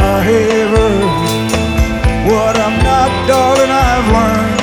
I have heard. What I'm not, darling, I've learned.